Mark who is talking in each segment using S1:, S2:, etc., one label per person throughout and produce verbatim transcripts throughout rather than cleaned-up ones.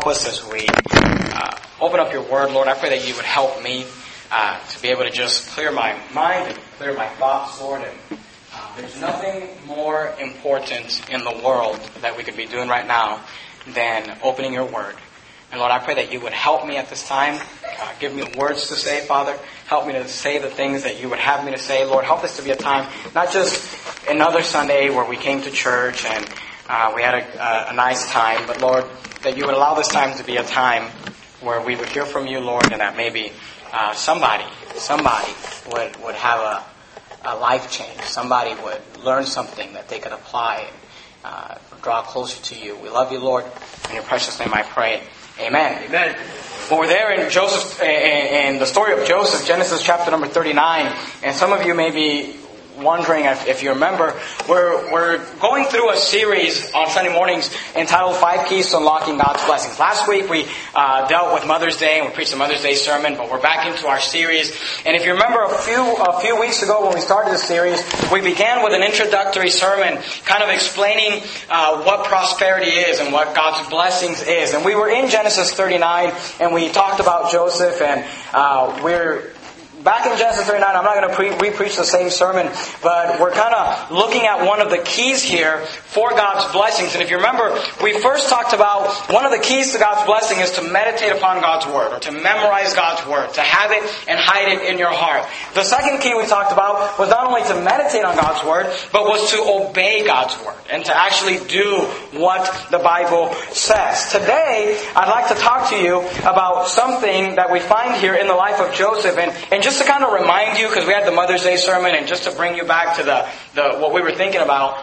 S1: help us as we uh, open up your word, Lord. I pray that you would help me uh, to be able to just clear my mind and clear my thoughts, Lord. And uh, there's nothing more important in the world that we could be doing right now than opening your word. And Lord, I pray that you would help me at this time. Uh, give me words to say, Father. Help me to say the things that you would have me to say. Lord, help this to be a time, not just another Sunday where we came to church and uh, we had a, a, a nice time, but Lord, that you would allow this time to be a time where we would hear from you, Lord, and that maybe uh, somebody, somebody would, would have a, a life change. Somebody would learn something that they could apply and uh, draw closer to you. We love you, Lord. In your precious name I pray. Amen. Amen. Well, we're there in Joseph, in the story of Joseph, Genesis chapter number thirty-nine. And some of you may be wondering if, if you remember, we're we're going through a series on Sunday mornings entitled Five Keys to Unlocking God's Blessings. Last week we uh, dealt with Mother's Day and we preached a Mother's Day sermon, but we're back into our series. And if you remember a few a few weeks ago when we started the series, we began with an introductory sermon kind of explaining uh, what prosperity is and what God's blessings is. And we were in Genesis thirty-nine and we talked about Joseph, and uh, we're back in Genesis thirty-nine. I'm not going to pre- re-preach the same sermon, but we're kind of looking at one of the keys here for God's blessings. And if you remember, we first talked about one of the keys to God's blessing is to meditate upon God's Word, or to memorize God's Word, to have it and hide it in your heart. The second key we talked about was not only to meditate on God's Word, but was to obey God's Word, and to actually do what the Bible says. Today, I'd like to talk to you about something that we find here in the life of Joseph, and, and just to kind of remind you, because we had the Mother's Day sermon, and just to bring you back to the, the what we were thinking about,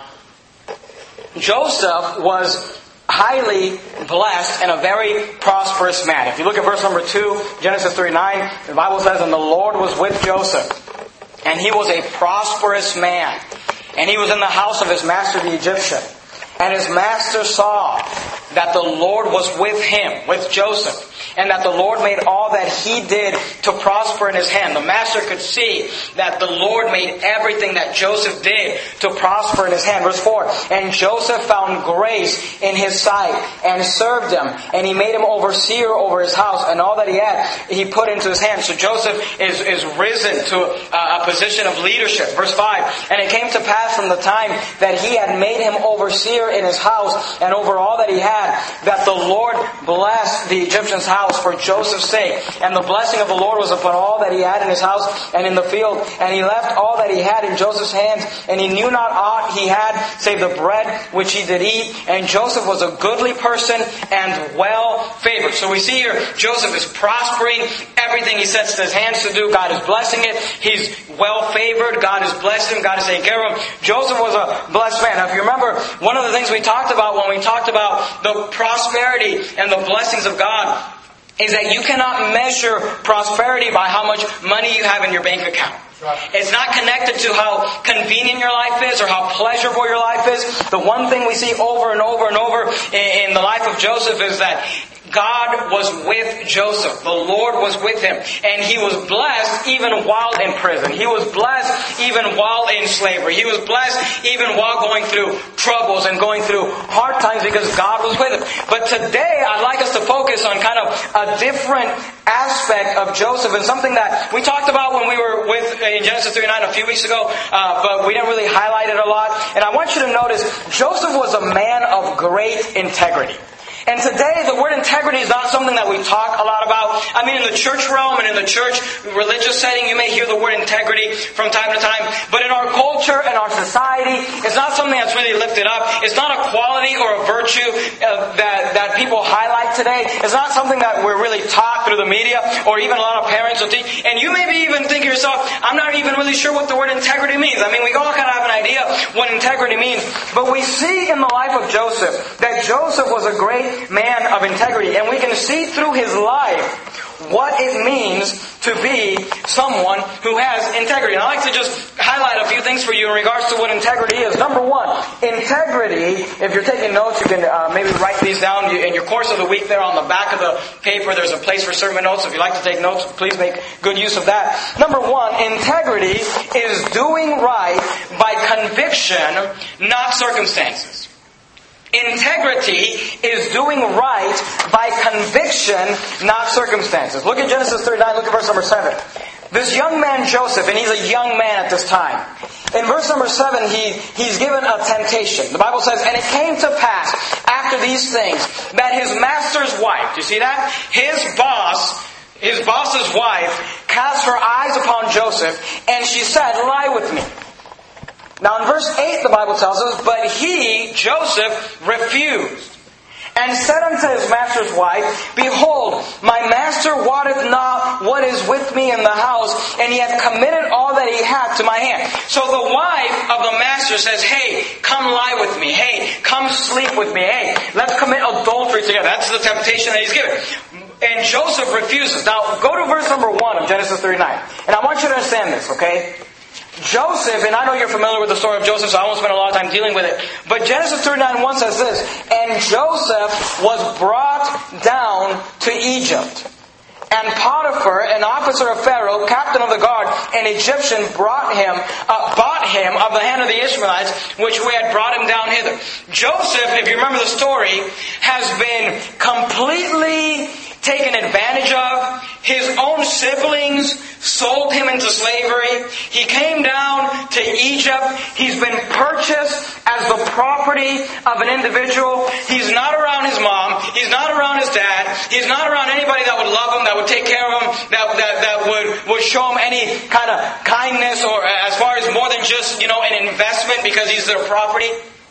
S1: Joseph was highly blessed and a very prosperous man. If you look at verse number two, Genesis thirty-nine, the Bible says, "And the Lord was with Joseph, and he was a prosperous man, and he was in the house of his master the Egyptian. And his master saw that the Lord was with him," with Joseph, "and that the Lord made all that he did to prosper in his hand." The master could see that the Lord made everything that Joseph did to prosper in his hand. Verse four, "And Joseph found grace in his sight and served him. And he made him overseer over his house, and all that he had he put into his hand." So Joseph is, is risen to a, a position of leadership. Verse five, "And it came to pass from the time that he had made him overseer in his house and over all that he had, that the Lord blessed the Egyptian's house for Joseph's sake. And the blessing of the Lord was upon all that he had in his house and in the field. And he left all that he had in Joseph's hands, and he knew not aught he had save the bread which he did eat. And Joseph was a goodly person and well favored." So we see here, Joseph is prospering. Everything he sets his hands to do, God is blessing it. He's well favored. God is blessing him. God is taking care of him. Joseph was a blessed man. Now, if you remember, one of the things we talked about when we talked about the prosperity and the blessings of God is that you cannot measure prosperity by how much money you have in your bank account. It's not connected to how convenient your life is or how pleasurable your life is. The one thing we see over and over and over in the life of Joseph is that God was with Joseph. The Lord was with him. And he was blessed even while in prison. He was blessed even while in slavery. He was blessed even while going through troubles and going through hard times because God was with him. But today I'd like us to focus on kind of a different aspect of Joseph, and something that we talked about when we were with in Genesis thirty-nine a few weeks ago, uh, but we didn't really highlight it a lot. And I want you to notice, Joseph was a man of great integrity. And today, the word integrity is not something that we talk a lot about. I mean, in the church realm and in the church religious setting, you may hear the word integrity from time to time. But in our culture and our society, it's not something that's really lifted up. It's not a quality or a virtue uh, that, that people highlight today. It's not something that we're really taught through the media, or even a lot of parents will teach. And you may be even think to yourself, I'm not even really sure what the word integrity means. I mean, we all kind of have an idea what integrity means. But we see in the life of Joseph that Joseph was a great man of integrity. And we can see through his life what it means to be someone who has integrity. And I'd like to just highlight a few things for you in regards to what integrity is. Number one, integrity, if you're taking notes, you can uh, maybe write these down in your course of the week there on the back of the paper. There's a place for sermon notes. If you'd like to take notes, please make good use of that. Number one, integrity is doing right by conviction, not circumstances. Integrity is doing right by conviction, not circumstances. Look at Genesis thirty-nine, look at verse number seven. This young man Joseph, and he's a young man at this time. In verse number seven, he, he's given a temptation. The Bible says, and it came to pass after these things that his master's wife, do you see that? His boss, his boss's wife, cast her eyes upon Joseph, and she said, lie with me. Now in verse eight, the Bible tells us, but he, Joseph, refused. And said unto his master's wife, behold, my master wotteth not what is with me in the house, and he hath committed all that he hath to my hand. So the wife of the master says, hey, come lie with me. Hey, come sleep with me. Hey, let's commit adultery together. That's the temptation that he's given. And Joseph refuses. Now, go to verse number one of Genesis thirty-nine. And I want you to understand this, okay? Joseph, and I know you're familiar with the story of Joseph, so I won't spend a lot of time dealing with it. But Genesis thirty-nine one says this, and Joseph was brought down to Egypt. And Potiphar, an officer of Pharaoh, captain of the guard, an Egyptian, brought him, uh, bought him of the hand of the Ishmaelites, which we had brought him down hither. Joseph, if you remember the story, has been completely taken advantage of. His own siblings sold him into slavery. He came down to Egypt. He's been purchased as the property of an individual. He's not around his mom. He's not around his dad. He's not around anybody that would love him, that would take care of him, that, that, that would, would show him any kind of kindness, or as far as more than just, you know, an investment because he's their property.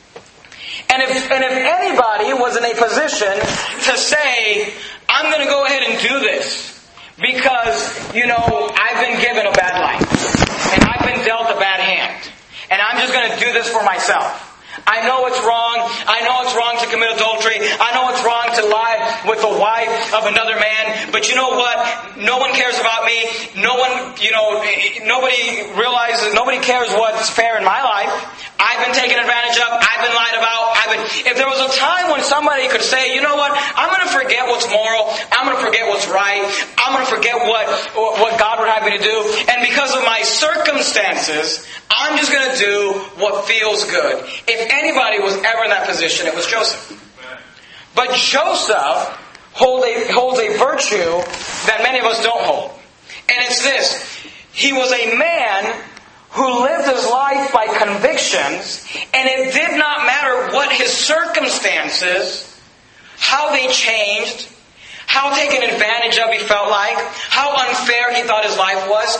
S1: And if, and if anybody was in a position to say, I'm going to go ahead and do this because, you know, I've been given a bad life and I've been dealt a bad hand and I'm just going to do this for myself. I know it's wrong. I know it's wrong to commit adultery. I know it's wrong to lie with the wife of another man. But you know what? No one cares about me. No one, you know, nobody realizes, nobody cares what's fair in my life. I've been taken advantage of. I've been lied about. I've been, if there was a time when somebody could say, you know what? I'm going to forget what's moral. I'm going to forget what's right. I'm going to forget what, what God would have me to do. And because of my circumstances, I'm just going to do what feels good. If anybody was ever in that position, it was Joseph. But Joseph hold a, holds a virtue that many of us don't hold. And it's this. He was a man who lived his life by convictions, and it did not matter what his circumstances, how they changed, how taken advantage of he felt like, how unfair he thought his life was.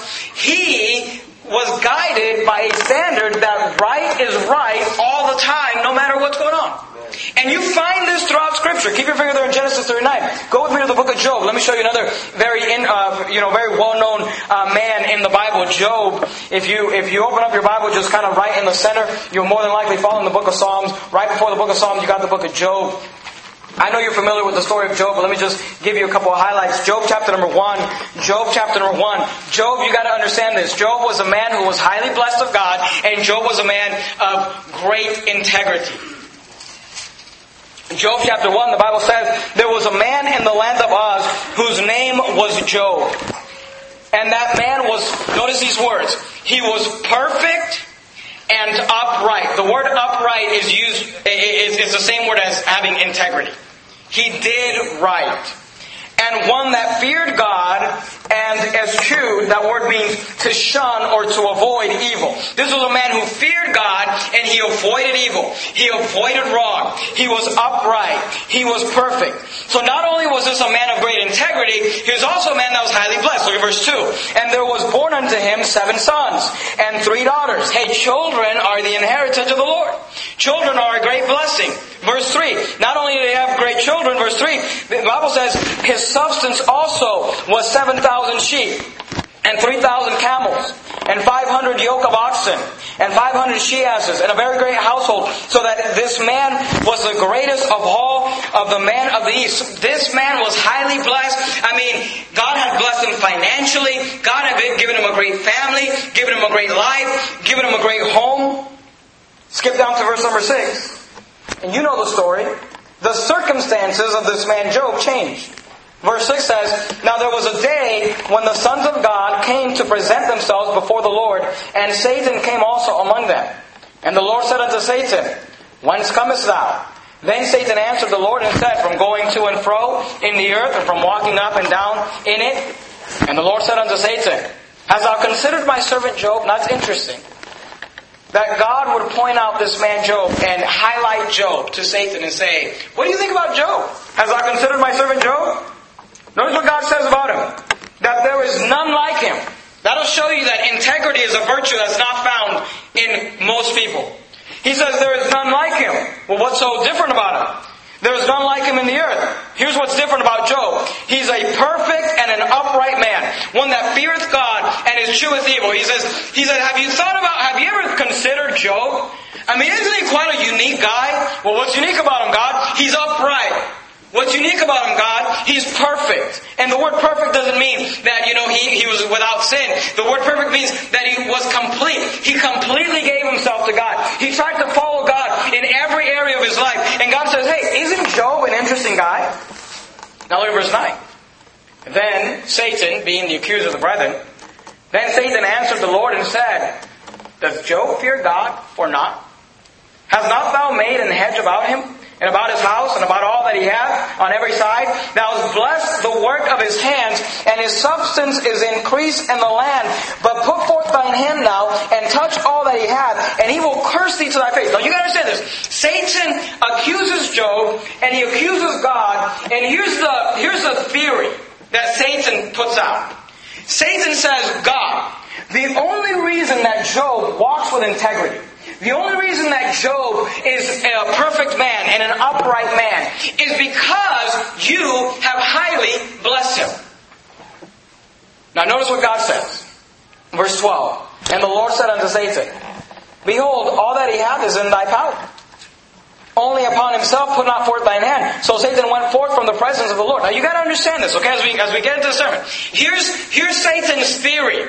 S1: He was guided by a standard that right is right all the time, no matter what's going on. And you find this throughout Scripture. Keep your finger there in Genesis thirty-nine. Go with me to the book of Job. Let me show you another very, in, uh, you know, very well-known uh, man in the Bible, Job. If you if you open up your Bible, just kind of right in the center, you'll more than likely fall in the book of Psalms. Right before the book of Psalms, you got the book of Job. I know you're familiar with the story of Job, but let me just give you a couple of highlights. Job chapter number one. Job chapter number one. Job, you got to understand this. Job was a man who was highly blessed of God, and Job was a man of great integrity. Job chapter one, the Bible says, there was a man in the land of Uz whose name was Job. And that man was, notice these words, he was perfect and upright. The word upright is used, is, is the same word as having integrity. He did right. And one that feared God and eschewed, that word means to shun or to avoid evil. This was a man who feared God and he avoided evil. He avoided wrong. He was upright. He was perfect. So not only was this a man of great integrity, he was also a man that was highly blessed. Look at verse two. And there was born unto him seven sons and three daughters. Hey, children are the inheritance of the Lord. Children are a great blessing. Verse three. Not only did he have great children, verse three, the Bible says his substance also was seven thousand sheep, and three thousand camels, and five hundred yoke of oxen, and five hundred she-asses, and a very great household, so that this man was the greatest of all of the men of the east. This man was highly blessed. I mean, God had blessed him financially. God had given him a great family, given him a great life, given him a great home. Skip down to verse number six. And you know the story. The circumstances of this man Job changed. Verse six says, now there was a day when the sons of God came to present themselves before the Lord, and Satan came also among them. And the Lord said unto Satan, whence comest thou? Then Satan answered the Lord and said, from going to and fro in the earth, and from walking up and down in it? And the Lord said unto Satan, hast thou considered my servant Job? Now it's interesting that God would point out this man Job and highlight Job to Satan and say, what do you think about Job? Hast thou considered my servant Job? Notice what God says about him. That there is none like him. That'll show you that integrity is a virtue that's not found in most people. He says there is none like him. Well, what's so different about him? There is none like him in the earth. Here's what's different about Job. He's a perfect and an upright man. One that feareth God and escheweth evil. He says, he said, have you thought about, have you ever considered Job? I mean, isn't he quite a unique guy? Well, what's unique about him, God? He's upright. What's unique about him, God? He's perfect. And the word perfect doesn't mean that, you know, he, he was without sin. The word perfect means that he was complete. He completely gave himself to God. He tried to follow God in every area of his life. And God says, hey, isn't Job an interesting guy? Now look at verse nine. Then Satan, being the accuser of the brethren, then Satan answered the Lord and said, does Job fear God or not? Hast not thou made an hedge about him, and about his house, and about all that he hath on every side? Thou hast blessed the work of his hands, and his substance is increased in the land. But put forth thine hand now, and touch all that he hath, and he will curse thee to thy face. Now you gotta understand this. Satan accuses Job, and he accuses God, and here's the, here's the theory that Satan puts out. Satan says, God, the only reason that Job walks with integrity, the only reason that Job is a perfect man and an upright man is because you have highly blessed him. Now notice what God says. Verse twelve. And the Lord said unto Satan, behold, all that he hath is in thy power. Only upon himself put not forth thine hand. So Satan went forth from the presence of the Lord. Now you got to understand this, okay, as we, as we get into the sermon. Here's, here's Satan's theory.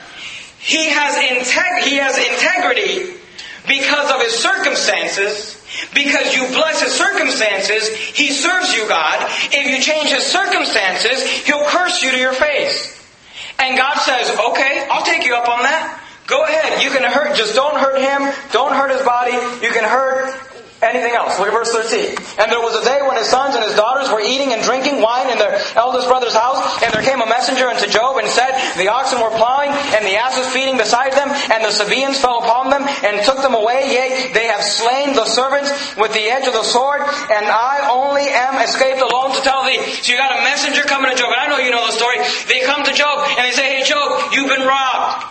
S1: He has, integ- he has integrity because of his circumstances. Because you bless his circumstances, he serves you, God. If you change his circumstances, he'll curse you to your face. And God says, okay, I'll take you up on that. Go ahead. You can hurt, just don't hurt him. Don't hurt his body. You can hurt anything else. Look at verse thirteen. And there was a day when his sons and his daughters were eating and drinking wine in their eldest brother's house. And there came a messenger unto Job and said, the oxen were plowing and the asses feeding beside them. And the Sabaeans fell upon them and took them away. Yea, they have slain the servants with the edge of the sword. And I only am escaped alone to tell thee. So you got a messenger coming to Job. And I know you know the story. They come to Job and they say, hey Job, you've been robbed.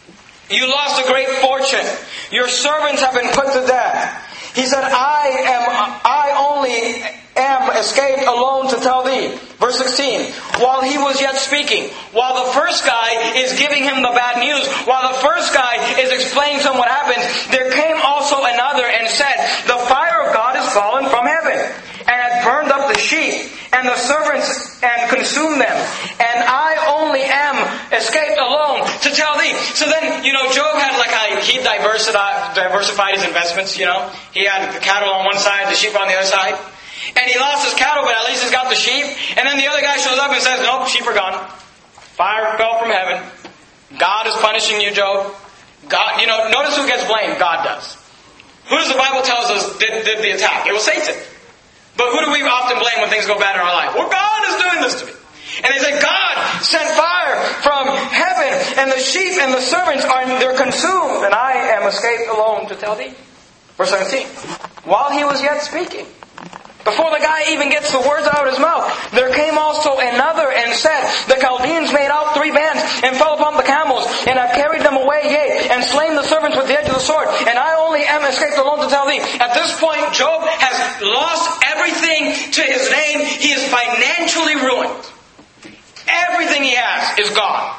S1: You lost a great fortune. Your servants have been put to death. He said, I am, I only am escaped alone to tell thee. Verse sixteen. While he was yet speaking, while the first guy is giving him the bad news, while the first guy is explaining to him what happened, there came also another and said, the fire of God is fallen from heaven, and hath burned up the sheep, and the servants, and consumed them. And I only am escaped alone to tell thee. So then, you know, Job had like a, he diversified, diversified his investments, you know. He had the cattle on one side, the sheep on the other side. And he lost his cattle, but at least he's got the sheep. And then the other guy shows up and says, nope, sheep are gone. Fire fell from heaven. God is punishing you, Job. God, you know, notice who gets blamed. God does. Who does the Bible tells us did, did the attack? It was Satan. But who do we often blame when things go bad in our life? Well, God is doing this to me. And they say, God sent fire from heaven, and the sheep and the servants are they're consumed, and I am escaped alone to tell thee. Verse seventeen. While he was yet speaking, before the guy even gets the words out of his mouth, there came also another and said, the Chaldeans made out three bands and fell upon the camels and have carried them away, yea, and slain the servants with the edge of the sword. And I only am escaped alone to tell thee. At this point, Job has lost everything to his name. He is financially ruined. Everything he has is gone.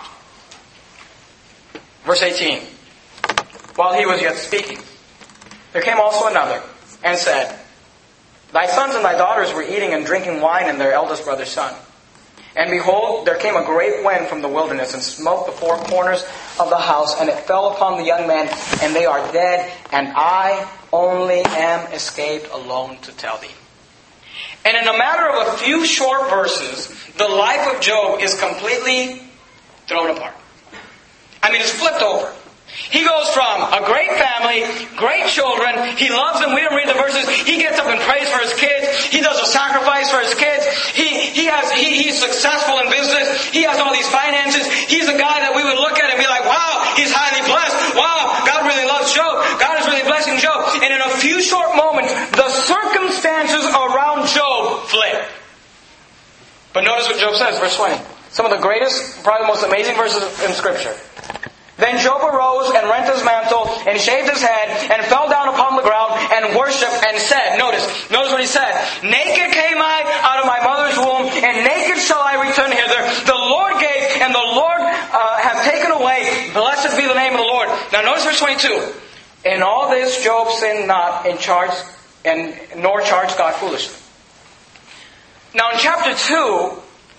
S1: Verse eighteen. While he was yet speaking, there came also another and said, thy sons and thy daughters were eating and drinking wine in their eldest brother's son. And behold, there came a great wind from the wilderness and smote the four corners of the house, and it fell upon the young men, and they are dead, and I only am escaped alone to tell thee. And in a matter of a few short verses, the life of Job is completely thrown apart. I mean, it's flipped over. He goes from a great family, great children, he loves them, we don't read the verses, he gets up and prays for his kids, he does a sacrifice for his kids, he, he has, he, he's successful in business, he has all these finances, he's a guy that we would look at and be like, wow, he's highly blessed, wow, God really loves Job, God is really blessing Job. And in a few short moments, the circumstances around Job flip. But notice what Job says, verse twenty. Some of the greatest, probably the most amazing verses in Scripture. Then Job arose and rent his mantle and shaved his head and fell down upon the ground and worshipped and said, notice, notice what he said, naked came I out of my mother's womb and naked shall I return hither. The Lord gave and the Lord uh, hath taken away. Blessed be the name of the Lord. Now notice verse twenty-two. In all this Job sinned not and charged and nor charged God foolishly. Now in chapter two,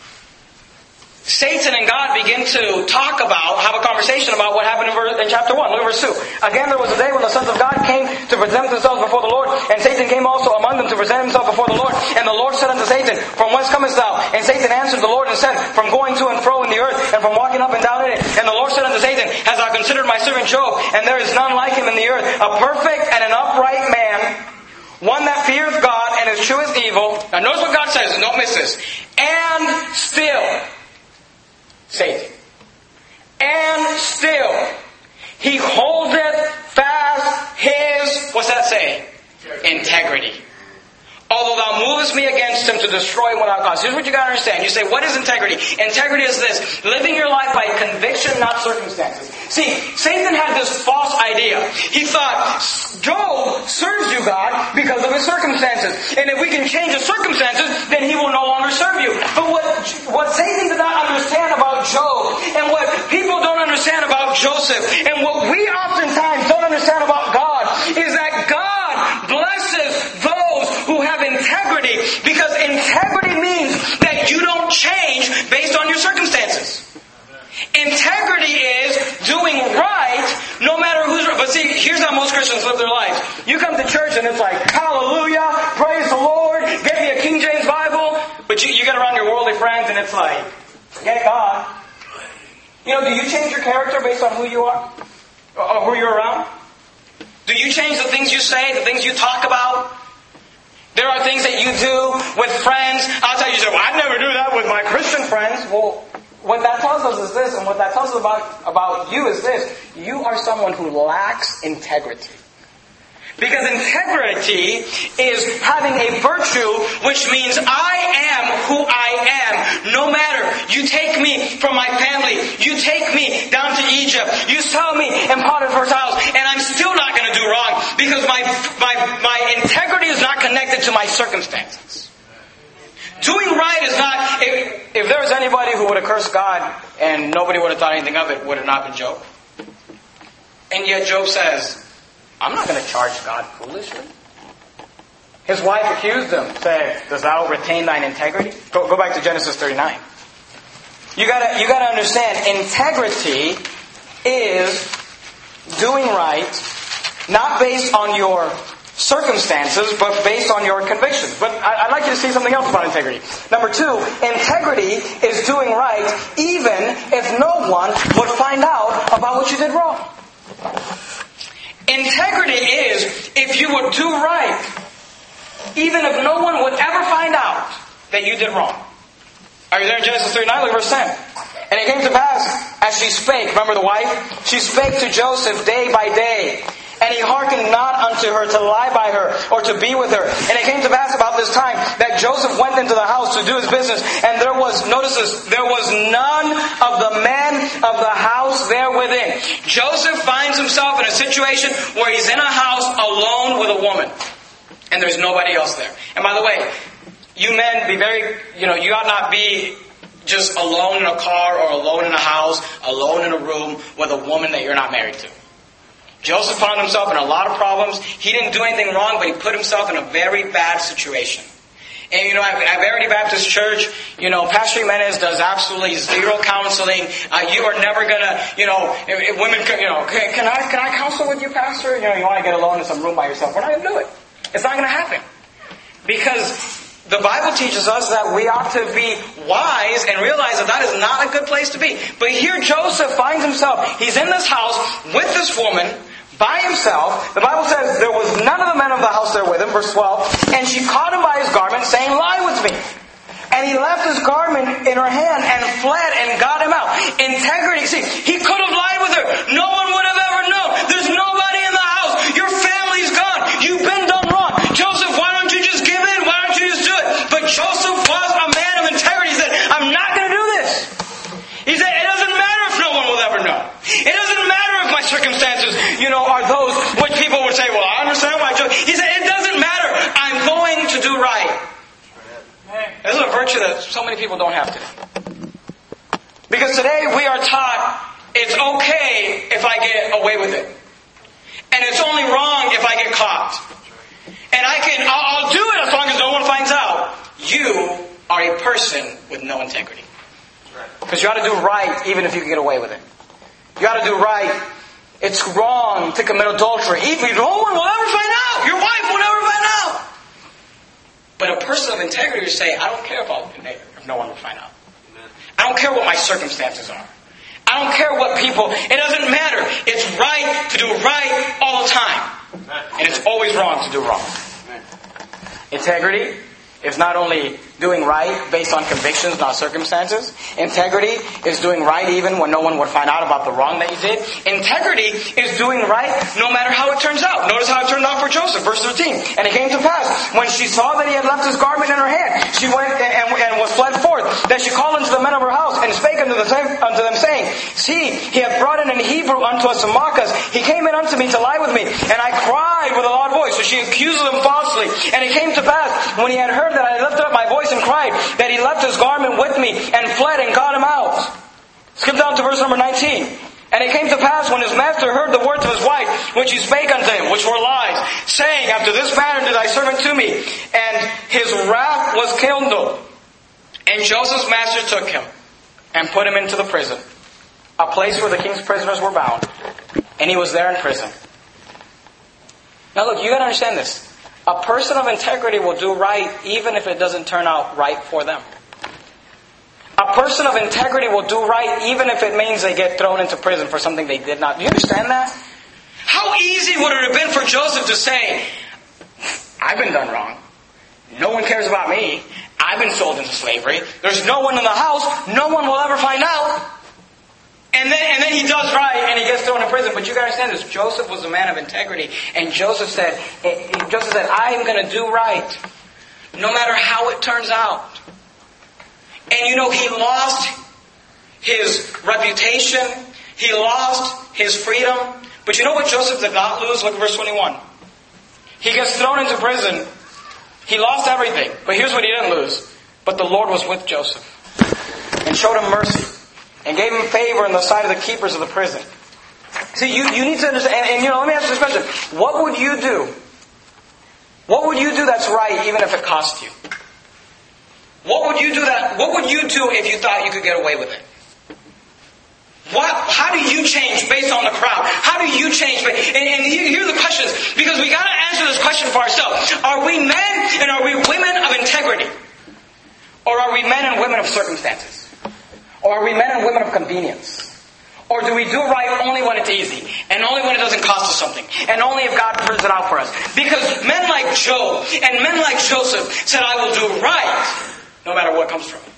S1: Satan and God begin to talk about, have a conversation about what happened in, verse, in chapter one. Look at verse two. Again, there was a day when the sons of God came to present themselves before the Lord, and Satan came also among them to present himself before the Lord. And the Lord said unto Satan, From whence comest thou? And Satan answered the Lord and said, From going to and fro in the earth, and from walking up and down in it. And the Lord said unto Satan, Hast thou considered my servant Job? And there is none like him in the earth, a perfect and an upright man, one that feareth God and escheweth evil. Now notice what God says, and don't miss this. And still, Satan. And still, he holdeth fast his, what's that say? Integrity. Although thou movest me against him to destroy him without cause. Here's what you got to understand. You say, what is integrity? Integrity is this. Living your life by conviction, not circumstances. See, Satan had this false idea. He thought, Job serves you, God, because of his circumstances. And if we can change his circumstances, then he will no longer serve you. But what, what Satan did not understand about Job, and what people don't understand about Joseph, and what we oftentimes don't understand about God, is that God blesses those who have integrity, because integrity means that you don't change based on your circumstances. Integrity is doing right no matter who's... But see, here's how most Christians live their lives. You come to church and it's like, hallelujah, praise the Lord, get me a King James Bible. But you, you get around your worldly friends and it's like, forget God. You know, do you change your character based on who you are? Or who you're around? Do you change the things you say, the things you talk about? There are things that you do with friends. I'll tell you, you say, well, I'd never do that with my Christian friends. Well, what that tells us is this, and what that tells us about, about you is this. You are someone who lacks integrity. Because integrity is having a virtue which means I am who I am. No matter. You take me from my family. You take me down to Egypt. You sell me in Potiphar's house. And I'm still not going to do wrong. Because my, my, my integrity is not connected to my circumstances. Doing right is not... If, if there was anybody who would have cursed God and nobody would have thought anything of it, would it not have been Job? And yet Job says, I'm not going to charge God foolishly. His wife accused him, saying, Does thou retain thine integrity? Go, go back to Genesis thirty-nine. You gotta, you gotta understand, integrity is doing right, not based on your circumstances, but based on your convictions. But I'd like you to see something else about integrity. Number two, integrity is doing right even if no one would find out about what you did wrong. Integrity is if you would do right, even if no one would ever find out that you did wrong. Are you there in Genesis thirty-nine? Look at verse ten. And it came to pass, as she spake, remember the wife? She spake to Joseph day by day. And he hearkened not unto her to lie by her, or to be with her. And it came to pass about this time that Joseph went into the house to do his business. And there was, notice this, there was none of the men of the house there within. Joseph finds himself in a situation where he's in a house alone with a woman. And there's nobody else there. And by the way, you men, be very, you know, you ought not be just alone in a car or alone in a house, alone in a room with a woman that you're not married to. Joseph found himself in a lot of problems. He didn't do anything wrong, but he put himself in a very bad situation. And you know, at, at Verity Baptist Church, you know, Pastor Jimenez does absolutely zero counseling. Uh, you are never gonna, you know, if, if women, can, you know, can, can I can I counsel with you, Pastor? You know, you want to get alone in some room by yourself. We're not gonna do it. It's not gonna happen. Because the Bible teaches us that we ought to be wise and realize that that is not a good place to be. But here Joseph finds himself, he's in this house with this woman, by himself. The Bible says there was none of the men of the house there with him, verse twelve, and she caught him by his garment, saying, lie with me. And he left his garment in her hand and fled and got him out. Integrity. See, he could have lied with her. No one would have ever known. There's nobody in the house. Your family's gone. You've been done wrong. Joseph, why don't you just give in? Why don't you just do it? But Joseph was a man of integrity. He said, I'm not going to do this. He said, it doesn't matter if no one will ever know. It doesn't matter if my circumstances, you know, are those which people would say, well, I understand why Joseph. He said, it doesn't matter. I'm going to do right. This is a virtue that so many people don't have today. Because today we are taught it's okay if I get away with it. And it's only wrong if I get caught. And I can, I'll, I'll do it as long as no one finds out. You are a person with no integrity. Because you ought to do right even if you can get away with it. You ought to do right. It's wrong to commit adultery. Even no one will ever find out. Your wife will never find out. But a person of integrity would say, I don't care about if no one will find out. I don't care what my circumstances are. I don't care what people... It doesn't matter. It's right to do right all the time. And it's always wrong to do wrong. Integrity is not only doing right based on convictions, not circumstances. Integrity is doing right even when no one would find out about the wrong that you did. Integrity is doing right no matter how it turns out. Notice how it turned out for Joseph, verse thirteen. And it came to pass, when she saw that he had left his garment in her hand, she went and, and was fled forth. Then she called unto the men of her house, and spake unto, the, unto them, saying, see, he hath brought in an Hebrew unto us to mock us. He came in unto me to lie with me, and I cried with a loud voice. So she accused them falsely. And it came to pass, when he had heard that I lifted up my voice and cried, that he left his garment with me and fled and got him out. Skip down to verse number nineteen. And it came to pass, when his master heard the words of his wife, which he spake unto him, which were lies, saying, after this manner did thy servant to me, and his wrath was kindled. And Joseph's master took him and put him into the prison, a place where the king's prisoners were bound, and he was there in prison. Now look, you got to understand this. A person of integrity will do right even if it doesn't turn out right for them. A person of integrity will do right even if it means they get thrown into prison for something they did not. Do you understand that? How easy would it have been for Joseph to say, I've been done wrong. No one cares about me. I've been sold into slavery. There's no one in the house. No one will ever find out. And then, and then he does right and he gets thrown in prison. But you got to understand this. Joseph was a man of integrity. And Joseph said, Joseph said, I am going to do right. No matter how it turns out. And you know, he lost his reputation. He lost his freedom. But you know what Joseph did not lose? Look at verse twenty-one. He gets thrown into prison. He lost everything. But here's what he didn't lose. But the Lord was with Joseph. And showed him mercy. And gave him favor in the sight of the keepers of the prison. See, you, you need to understand. And, and you know, let me ask you this question. What would you do? What would you do that's right even if it cost you? What would you do that? What would you do if you thought you could get away with it? What? How do you change based on the crowd? How do you change? And, and here are the questions, because we got to answer this question for ourselves. Are we men and are we women of integrity, or are we men and women of circumstances, or are we men and women of convenience? Or do we do right only when it's easy, and only when it doesn't cost us something, and only if God turns it out for us? Because men like Job and men like Joseph said, "I will do right." No matter what comes from it.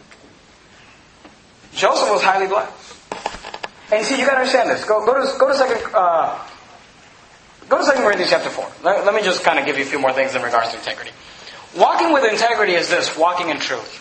S1: Joseph was highly blessed. And see, you got to understand this. Go, go to go to second uh, go to Second Corinthians chapter four. Let, let me just kind of give you a few more things in regards to integrity. Walking with integrity is this: walking in truth.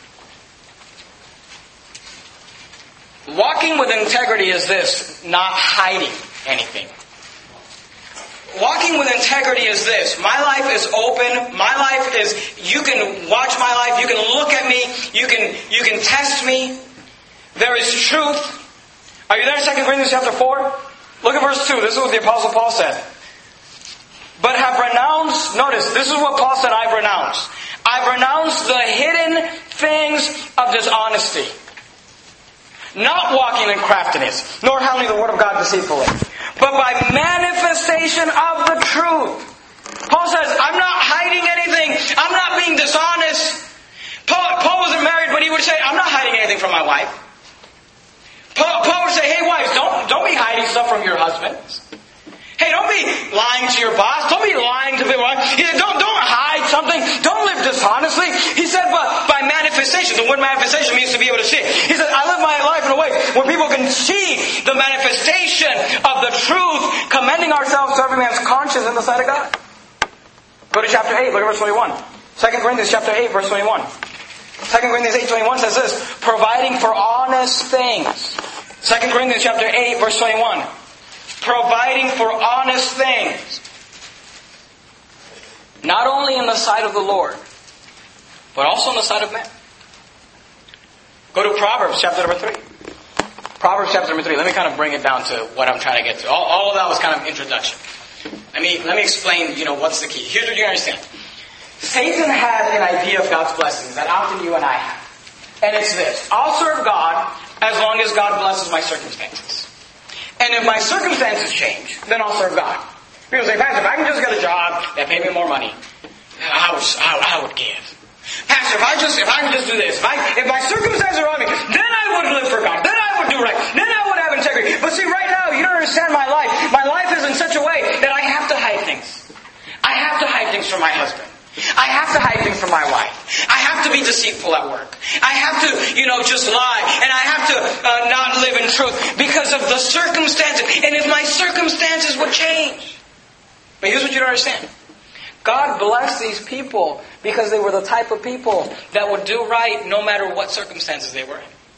S1: Walking with integrity is this: not hiding anything. Walking with integrity is this: my life is open. My life is, you can watch my life. You can look at me. You can, you can test me. There is truth. Are you there in Second Corinthians chapter four? Look at verse two. This is what the Apostle Paul said. But have renounced, notice, this is what Paul said, I've renounced. I've renounced the hidden things of dishonesty. Not walking in craftiness, nor handling the word of God deceitfully, but by manifestation of the truth. Paul says, I'm not hiding anything. I'm not being dishonest. would say, I'm not hiding anything from my wife. Paul, Paul would say, hey wives, don't, don't be hiding stuff from your husbands. Hey, don't be lying to your boss. Don't be lying to people. He said, don't, don't hide something. Don't live dishonestly. He said, but by manifestation. The word manifestation means to be able to see it. He said, I live my life in a way where people can see the manifestation of the truth, commending ourselves to every man's conscience in the sight of God. Go to chapter eight. Look at verse twenty-one. Second Corinthians chapter eight, verse twenty-one. Second Corinthians eight, twenty-one says this, providing for honest things. Second Corinthians chapter eight, verse twenty-one. Providing for honest things. Not only in the sight of the Lord, but also in the sight of men. Go to Proverbs chapter number three. Proverbs chapter number three. Let me kind of bring it down to what I'm trying to get to. All, all of that was kind of introduction. Let me, let me explain, you know, what's the key. Here's what you understand. Satan had an idea of God's blessings that often you and I have. And it's this. I'll serve God as long as God blesses my circumstances. And if my circumstances change, then I'll serve God. People say, Pastor, if I can just get a job that pay me more money, I would, I, I would give. Pastor, if I just, if I can just do this, if, I, if my circumstances are on me, then I would live for God. Then I would do right. Then I would have integrity. But see, right now, you don't understand my life. My life is in such a way that I have to hide things. I have to hide things from my husband. I have to hide things from my wife. I have to be deceitful at work. I have to, you know, just lie. And I have to uh, not live in truth because of the circumstances. And if my circumstances would change. But here's what you don't understand. God blessed these people because they were the type of people that would do right no matter what circumstances they were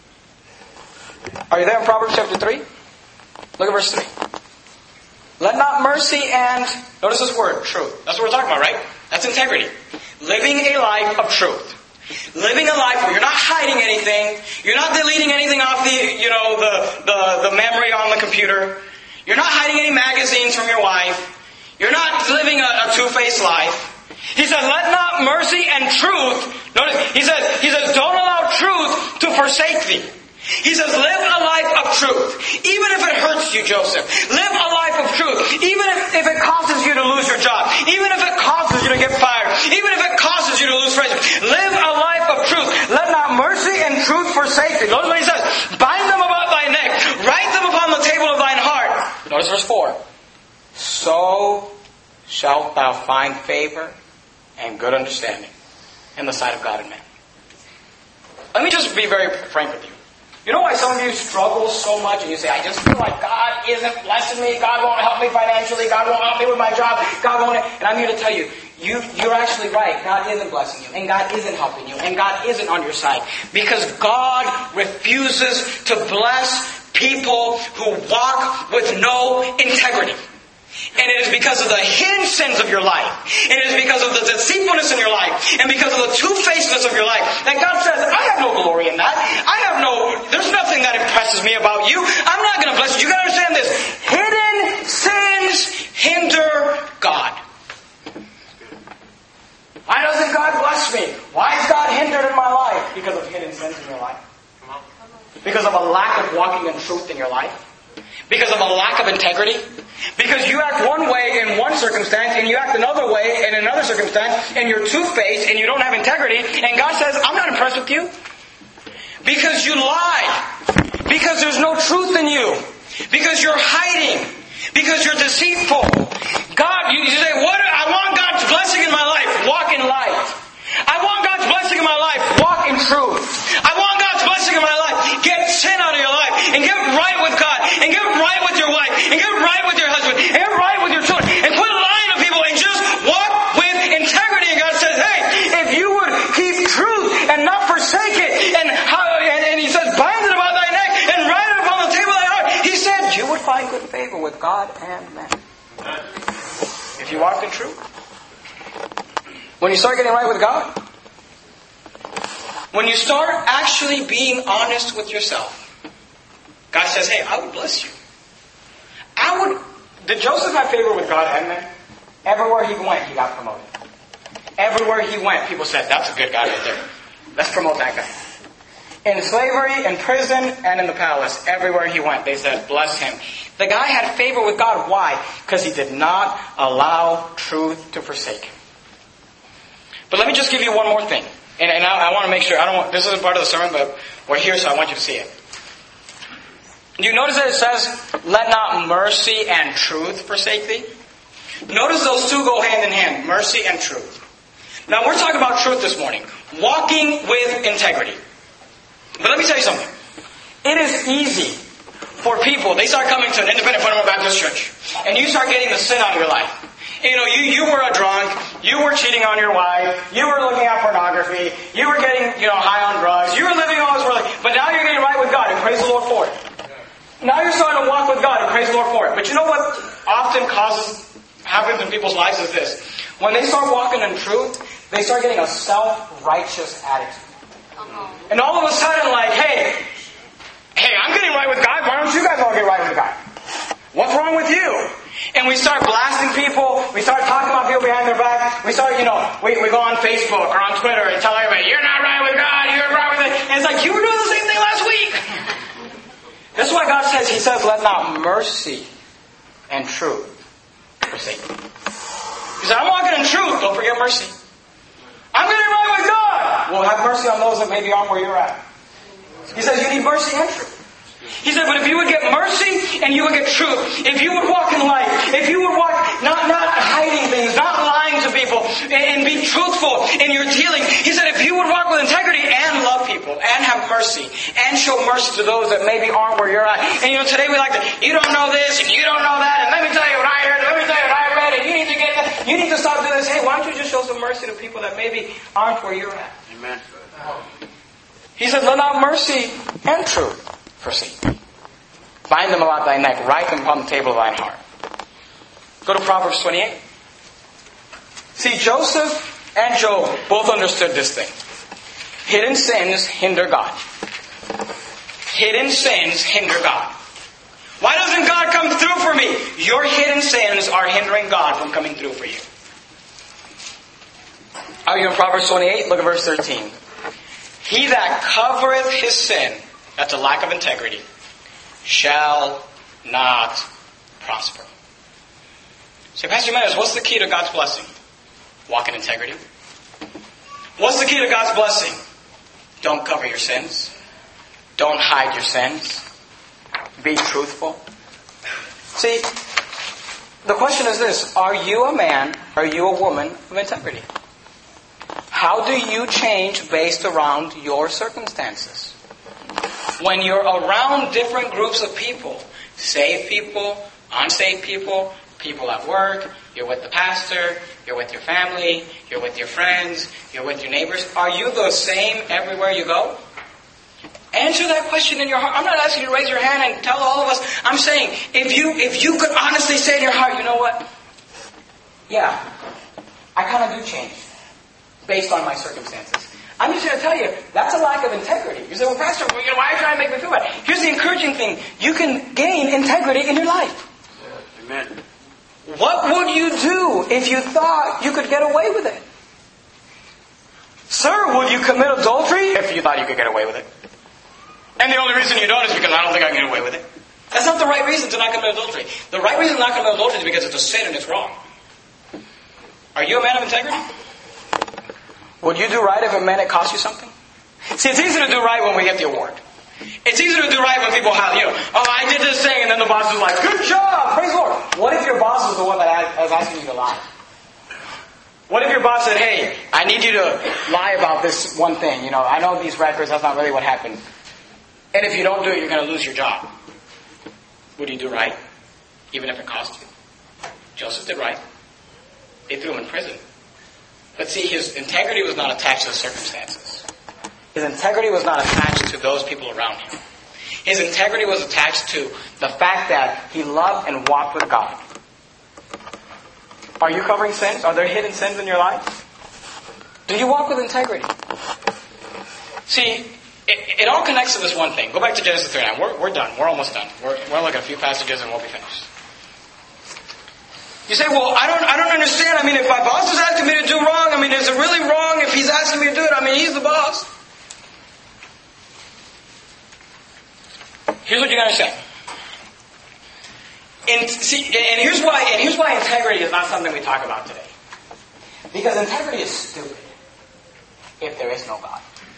S1: in. Are you there in Proverbs chapter three? Look at verse three. Let not mercy and, notice this word, truth. That's what we're talking about, right? That's integrity. Living a life of truth. Living a life where you're not hiding anything. You're not deleting anything off the, you know, the, the, the memory on the computer. You're not hiding any magazines from your wife. You're not living a, a two-faced life. He says, let not mercy and truth, notice, he says, he says, don't allow truth to forsake thee. He says, live a life of truth. Even if it hurts you, Joseph. Live a life of truth. Even if, if it causes you to lose your job. Even if it causes you to get fired. Even if it causes you to lose friendship. Live a life of truth. Let not mercy and truth forsake thee. Notice what he says. Bind them about thy neck. Write them upon the table of thine heart. Notice verse four. So shalt thou find favor and good understanding in the sight of God and man. Let me just be very frank with you. You know why some of you struggle so much and you say, I just feel like God isn't blessing me, God won't help me financially, God won't help me with my job, God won't... And I'm here to tell you, you, you're actually right. God isn't blessing you, and God isn't helping you, and God isn't on your side. Because God refuses to bless people who walk with no integrity. And it is because of the hidden sins of your life. And it is because of the deceitfulness in your life. And because of the two-facedness of your life. That God says, I have no glory in that. I have no, there's nothing that impresses me about you. I'm not going to bless you. You got to understand this. Hidden sins hinder God. Why doesn't God bless me? Why is God hindered in my life? Because of hidden sins in your life. Because of a lack of walking in truth in your life. Because of a lack of integrity. Because you act one way in one circumstance and you act another way in another circumstance and you're two-faced and you don't have integrity and God says, I'm not impressed with you. Because you lie. Because there's no truth in you. Because you're hiding. Because you're deceitful. God, you, you say, what? I want God's blessing in my life. Walk in light. I want God's blessing in my life. Walk in truth. I want God's blessing in my life. Get sin out of your life. And get right with God. And get right with your wife. And get right with your husband. And get right with your children. And quit lying to people. And just walk with integrity. And God says, hey, if you would keep truth and not forsake it. And, how, and, and He says, bind it about thy neck. And write it upon the table of thy heart. He said, you would find good favor with God and man. If you walk in truth. When you start getting right with God, when you start actually being honest with yourself, God says, hey, I would bless you. I would... Did Joseph have favor with God and man? Everywhere he went, he got promoted. Everywhere he went, people said, that's a good guy right there. Let's promote that guy. In slavery, in prison, and in the palace, everywhere he went, they said, bless him. The guy had favor with God. Why? Because he did not allow truth to forsake him. But let me just give you one more thing. And, and I, I want to make sure, I don't want, this isn't part of the sermon, but we're here, so I want you to see it. You notice that it says, let not mercy and truth forsake thee? Notice those two go hand in hand, mercy and truth. Now we're talking about truth this morning. Walking with integrity. But let me tell you something. It is easy for people, they start coming to an independent fundamental Baptist church, and you start getting the sin out of your life. You know, you, you were a drunk, you were cheating on your wife, you were looking at pornography, you were getting, you know, high on drugs, you were living all this worldly, but now you're getting right with God, and praise the Lord for it. Now you're starting to walk with God, and praise the Lord for it. But you know what often causes, happens in people's lives is this. When they start walking in truth, they start getting a self-righteous attitude. And all of a sudden, like, hey, hey, I'm getting right with God, why don't you guys all get right with God? What's wrong with you? And we start blasting people, we start talking about people behind their back, we start, you know, we, we go on Facebook or on Twitter and tell everybody, you're not right with God, you're right with it. And it's like, you were doing the same thing last week. That's why God says, He says, let not mercy and truth forsake you. He said, I'm walking in truth, don't forget mercy. I'm getting right with God. Well, have mercy on those that maybe aren't where you're at. He says you need mercy and truth. He said, but if you would get mercy and you would get truth, if you would walk in light, if you would walk not, not hiding things, not lying to people, and, and be truthful in your dealing, he said, if you would walk with integrity and love people and have mercy and show mercy to those that maybe aren't where you're at. And you know, today we like to, you don't know this and you don't know that, and let me tell you what I heard, let me tell you what I read, and you need to get that. You need to stop doing this. Hey, why don't you just show some mercy to people that maybe aren't where you're at?
S2: Amen.
S1: He said, let not mercy and truth forsake thee. Bind them about thy neck, write them upon the table of thine heart. Go to Proverbs twenty-eight. See, Joseph and Job both understood this thing. Hidden sins hinder God. Hidden sins hinder God. Why doesn't God come through for me? Your hidden sins are hindering God from coming through for you. Are you in Proverbs twenty-eight? Look at verse thirteen. He that covereth his sin, that's a lack of integrity, shall not prosper. So, Pastor Jimenez, what's the key to God's blessing? Walk in integrity. What's the key to God's blessing? Don't cover your sins. Don't hide your sins. Be truthful. See, the question is this. Are you a man, are you a woman of integrity? How do you change based around your circumstances? When you're around different groups of people, saved people, unsaved people, people at work, you're with the pastor, you're with your family, you're with your friends, you're with your neighbors, are you the same everywhere you go? Answer that question in your heart. I'm not asking you to raise your hand and tell all of us. I'm saying, if you if you could honestly say in your heart, you know what? Yeah, I kind of do change based on my circumstances. I'm just going to tell you, that's a lack of integrity. You say, well, Pastor, why are you trying to make me feel bad? Here's the encouraging thing. You can gain integrity in your life.
S2: Amen.
S1: What would you do if you thought you could get away with it? Sir, would you commit adultery if you thought you could get away with it? And the only reason you don't is because I don't think I can get away with it. That's not the right reason to not commit adultery. The right reason to not commit adultery is because it's a sin and it's wrong. Are you a man of integrity? Would you do right if it meant it cost you something? See, it's easy to do right when we get the award. It's easy to do right when people have, you know, oh, I did this thing, and then the boss is like, good job, praise the Lord. What if your boss was the one that was asking you to lie? What if your boss said, hey, I need you to lie about this one thing. You know, I know these records, that's not really what happened. And if you don't do it, you're going to lose your job. Would you do right? Even if it cost you? Joseph did right. They threw him in prison. But see, his integrity was not attached to the circumstances. His integrity was not attached to those people around him. His integrity was attached to the fact that he loved and walked with God. Are you covering sins? Are there hidden sins in your life? Do you walk with integrity? See, it, it all connects to this one thing. Go back to Genesis three nine. We're, we're done. We're almost done. We're, we're looking at a few passages and we'll be finished. You say, well, I don't I don't understand. I mean, if my boss is asking me to do wrong, I mean, is it really wrong if he's asking me to do it? I mean, he's the boss. Here's what you got to say. And see, and here's why. And here's why integrity is not something we talk about today. Because integrity is stupid. if there is no God.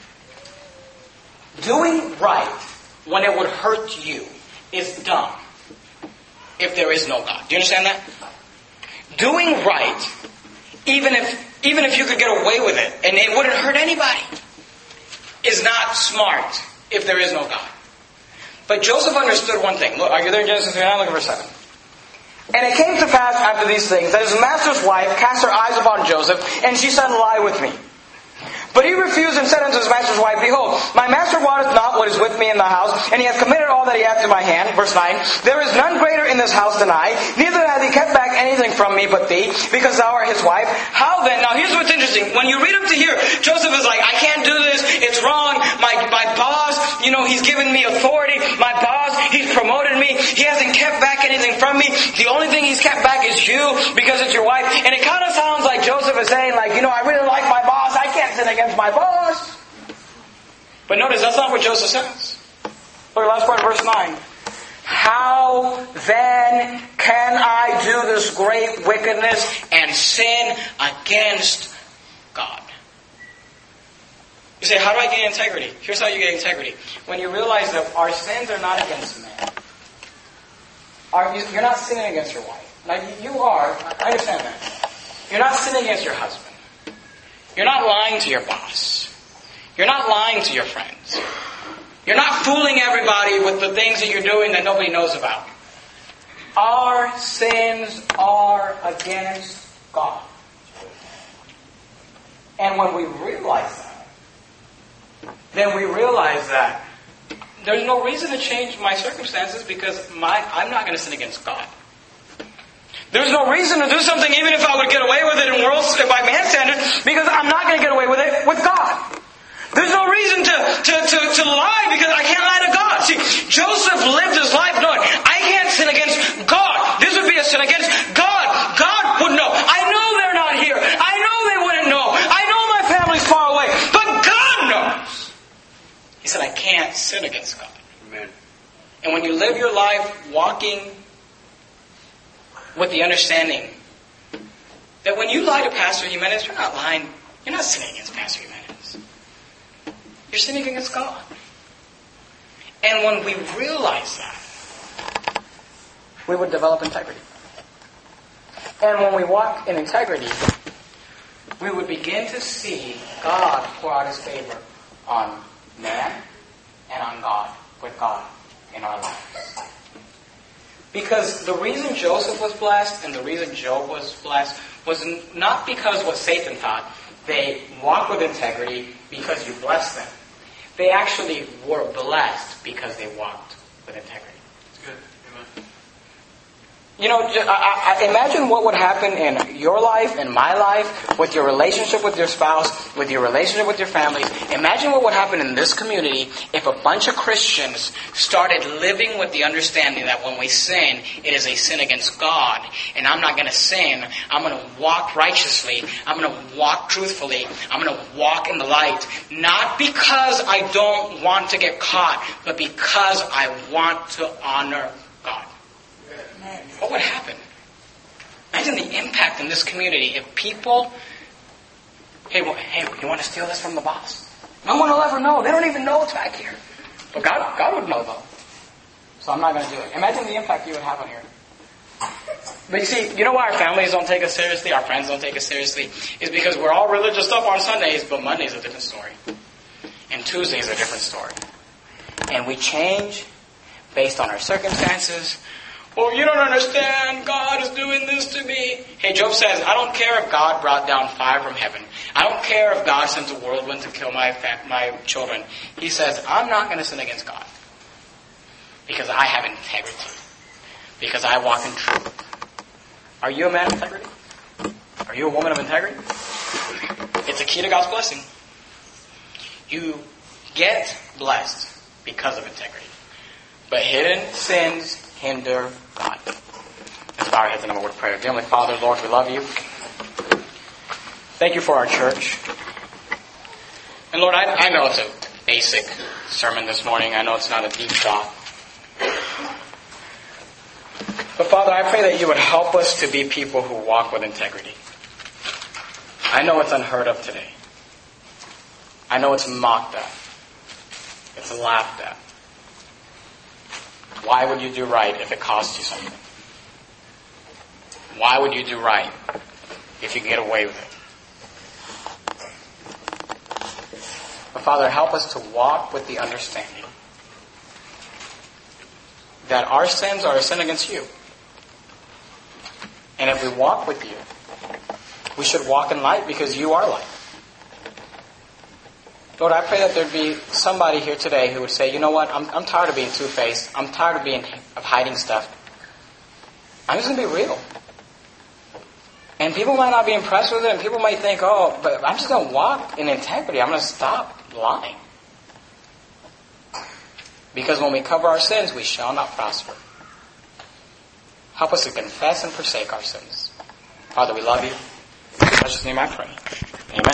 S1: Doing right when it would hurt you is dumb if there is no God. Do you understand that? Doing right, even if even if you could get away with it and it wouldn't hurt anybody, is not smart if there is no God. But Joseph understood one thing. Look, are you there in Genesis three nine? Look at verse seven. And it came to pass after these things that his master's wife cast her eyes upon Joseph, and she said, Lie with me. But he refused and said unto his master's wife, Behold, my master wotteth not what is with me in the house, and he hath committed all that he hath to my hand. Verse nine. There is none greater in this house than I, neither hath he kept back anything from me but thee, because thou art his wife. How then? Now here's what's interesting. When you read up to here, Joseph is like, I can't do this, it's wrong. My, my boss, you know, he's given me authority. My boss, he's promoted me. He hasn't kept back anything from me. The only thing he's kept back is you, because it's your wife. And it kind of sounds like Joseph is saying, like, you know, I really like my boss. I can't sin against my boss. But notice, that's not what Joseph says. Look at the last part of verse nine. How then can I do this great wickedness and sin against God? You say, how do I gain integrity? Here's how you get integrity. When you realize that our sins are not against man. Are, you're not sinning against your wife. Now, you are. I understand that. You're not sinning against your husband. You're not lying to your boss. You're not lying to your friends. You're not fooling everybody with the things that you're doing that nobody knows about. Our sins are against God. And when we realize that, then we realize that there's no reason to change my circumstances because my I'm not going to sin against God. There's no reason to do something even if I would get away with it in world by man's standards because I'm not going to get away with it with God. There's no reason to, to, to, to lie because I can't lie to God. See, Joseph lived his life knowing, I can't sin against God. This would be a sin against God. God would know. I know they're not here. I know they wouldn't know. I know my family's far away. But God knows. He said, I can't sin against God. Amen. And when you live your life walking with the understanding that when you lie to Pastor Jimenez, you're not lying. You're not sinning against Pastor Jimenez. You're sinning against God. And when we realize that, we would develop integrity. And when we walk in integrity, we would begin to see God pour out His favor on man and on God, with God in our lives. Because the reason Joseph was blessed and the reason Job was blessed was not because what Satan thought. They walked with integrity because you blessed them. They actually were blessed because they walked with integrity.
S2: That's good. Amen.
S1: You know, I, I imagine what would happen in your life, in my life, with your relationship with your spouse, with your relationship with your family. Imagine what would happen in this community if a bunch of Christians started living with the understanding that when we sin, it is a sin against God. And I'm not going to sin. I'm going to walk righteously. I'm going to walk truthfully. I'm going to walk in the light. Not because I don't want to get caught, but because I want to honor God. What would happen? Imagine the impact in this community if people, hey, well, hey, you want to steal this from the boss? No one will ever know. They don't even know it's back here. But God, God would know though. So I'm not going to do it. Imagine the impact you would have on here. But you see, you know why our families don't take us seriously, our friends don't take us seriously? Is because we're all religious stuff on Sundays, but Monday's a different story. And Tuesday's a different story. And we change based on our circumstances. Well, you don't understand. God is doing this to me. Hey, Job says, I don't care if God brought down fire from heaven. I don't care if God sent a whirlwind to kill my fa- my children. He says, I'm not going to sin against God. Because I have integrity. Because I walk in truth. Are you a man of integrity? Are you a woman of integrity? It's a key to God's blessing. You get blessed because of integrity. But hidden sins hinder God. Let's bow our heads and have a word of prayer. Dear Heavenly Father, Lord, we love you. Thank you for our church. And Lord, I, I know it's a basic sermon this morning. I know it's not a deep thought. But Father, I pray that you would help us to be people who walk with integrity. I know it's unheard of today. I know it's mocked at. It's laughed at. Why would you do right if it costs you something? Why would you do right if you can get away with it? But Father, help us to walk with the understanding that our sins are a sin against you. And if we walk with you, we should walk in light because you are light. Lord, I pray that there'd be somebody here today who would say, you know what, I'm, I'm tired of being two-faced. I'm tired of being of hiding stuff. I'm just going to be real. And people might not be impressed with it, and people might think, oh, but I'm just going to walk in integrity. I'm going to stop lying. Because when we cover our sins, we shall not prosper. Help us to confess and forsake our sins. Father, we love you. In Jesus' name I pray.